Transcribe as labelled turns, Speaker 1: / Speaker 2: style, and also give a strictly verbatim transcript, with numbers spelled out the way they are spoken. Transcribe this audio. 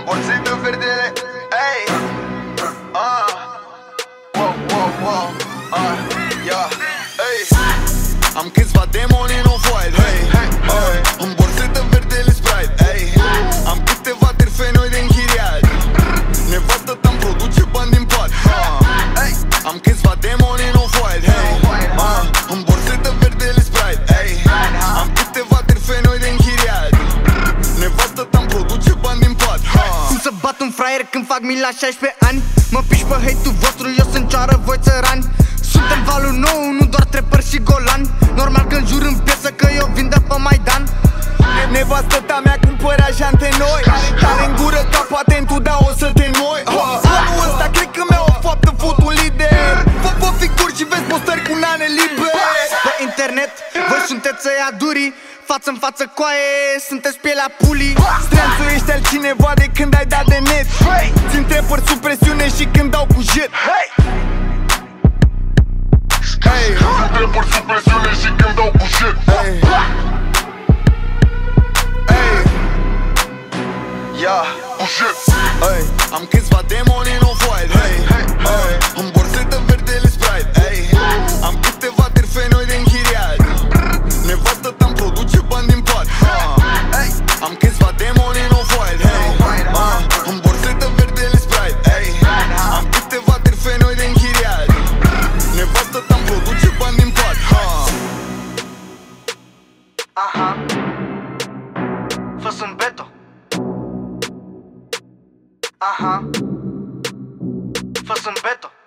Speaker 1: Borsită verdele, ey. Ah, wow, wow, wow, ah, yeah, ey. Am câțiva demoni în ovoid, hey, hey. În borsită verdele Sprite, ey. Am câteva terfenoi de închiriat. Nevastă ta-mi produce bani din pat, hey. Am câțiva demoni în ovoid, hey, ah. În borsită verdele Sprite, ey. Am câteva terfenoi de închiriat. Nevastă ta-mi produce bani din pat,
Speaker 2: Cum să bat un fraier când fac mii la șaisprezece ani? Mă piși pe hate-ul vostru, eu sunt cioară, voi țărani. Suntem valul nou, nu doar trepăr și golan. Normal că-n jur în piesă că eu vin de pe Maidan.
Speaker 1: Nevastă ta mi-a cumpărat jante noi. Tare în gură ca patentul, da o să te înmoi. Anul ăsta cred că mi-a o faptă, fut un lider. Fă pe figuri și vezi postări cu nane libere.
Speaker 2: Pe internet, voi sunteți ăia durii. Față-n față coaie, sunteți pielea pulii.
Speaker 1: Stranțul ești altcineva de când ai dat de net. Țin trepări sub presiune și când dau cu jet.
Speaker 3: Hey, țin trepări sub presiune și când dau cu jet.
Speaker 1: Hey, hey, yeah,
Speaker 3: cu jet.
Speaker 1: hey. Am câțiva demoni în ovoid, hey, hey. În borsetă verdele Sprite, hey. Am câteva terfenoi de închiriat. Nevastă ta-mi produce bani din pat, hey. Am câțiva demoni în ovoid, hey, uh. În borsetă verdele Sprite, hey. Am câteva terfenoi de închiriat. Nevastă ta-mi produce bani din pat,
Speaker 2: Aha. Fă-s un beto. Aha. Fă-s un beto.